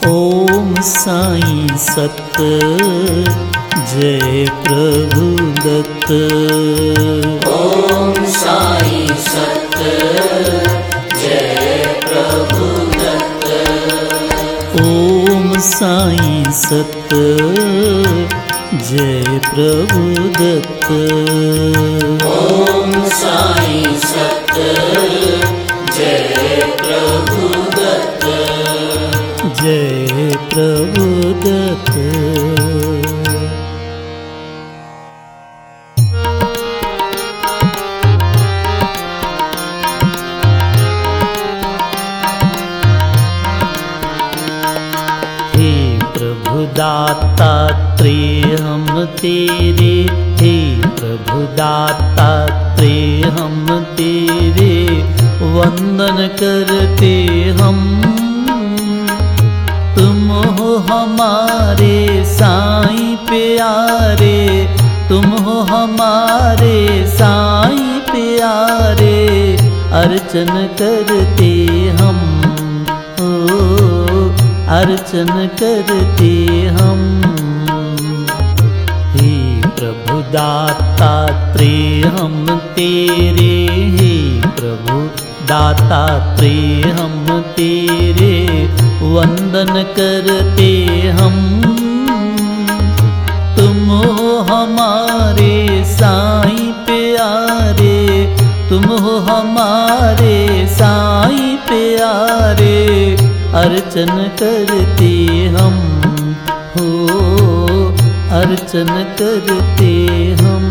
ओम साईं सत जय प्रभु दत्त। ओम साईं सत जय प्रभु दत्त। ओम साईं सत जय प्रभु दत्त। ओम साईं सत जय प्रभु दत्त। जय प्रभु दत्त। दातात्रेय हम तेरे, हे प्रभु दातात्रेय हम तेरे वंदन करते हम। तुम हो हमारे साईं प्यारे, तुम हो हमारे साईं प्यारे अर्चन करते हम, अर्चन करते हम। हे प्रभु दातात्रेय हम तेरे, हे प्रभु दातात्रेय हम तेरे वंदन करते हम। तुम हो हमारे साईं प्यारे, तुम हो हमारे साईं प्यारे अर्चन करते हम, हो अर्चन करते हम।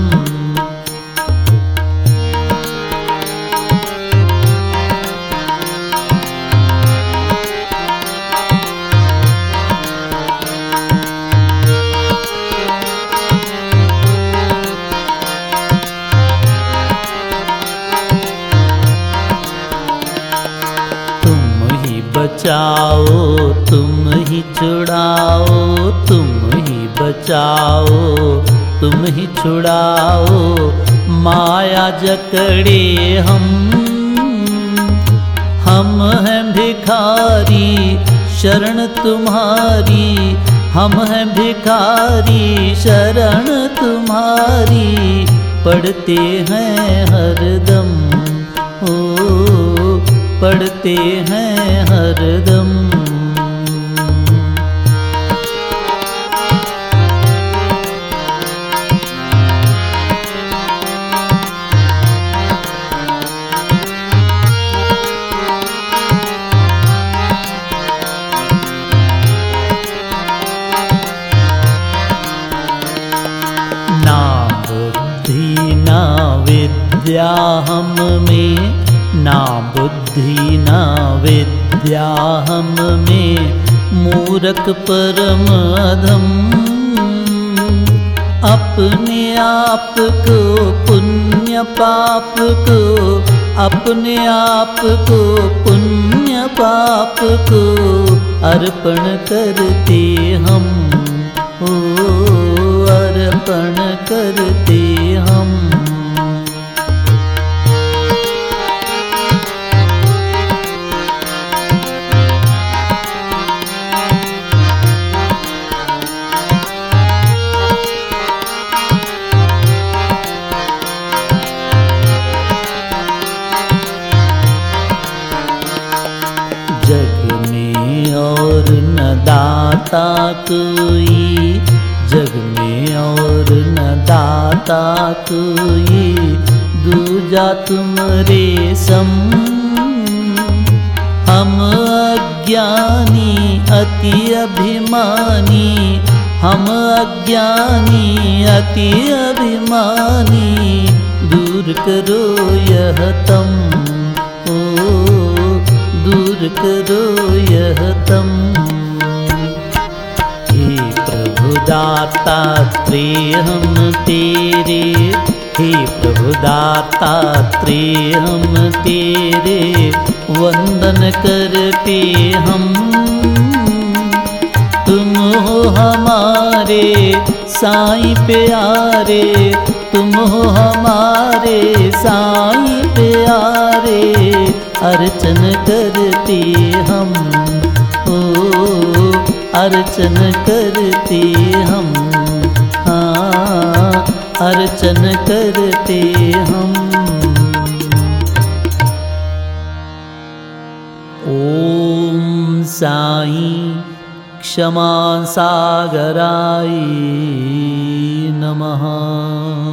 बचाओ तुम ही छुड़ाओ, तुम ही बचाओ तुम ही छुड़ाओ माया जकड़े हम हैं भिखारी शरण तुम्हारी, हम हैं भिखारी शरण तुम्हारी पढ़ते हैं हरदम, पढ़ते हैं हरदम। ना बुद्धि ना विद्या हम में, ना बुद्धि ना विद्या हम में मूरख परम अधम। अपने आप को पुण्य पाप को, अपने आप को पुण्य पाप को अर्पण करते हम, अर्पण करते हम। जग में और न दाता कोई, जग में और न दाता कोई दूजा तुमरे सम। हम अज्ञानी अति अभिमानी, हम अज्ञानी अति अभिमानी दूर करो यह तम, दूर करो यह तम। हे प्रभु दातात्रेय हम तेरे, हे प्रभु दातात्रेय हम तेरे वंदन करते हम। तुम हो हमारे साईं प्यारे, तुम हो हमारे साईं प्यारे अर्चन करते हम, ओ अर्चन करते हम, हाँ अर्चन करते हम। ओम साईं क्षमा सागराय नमः।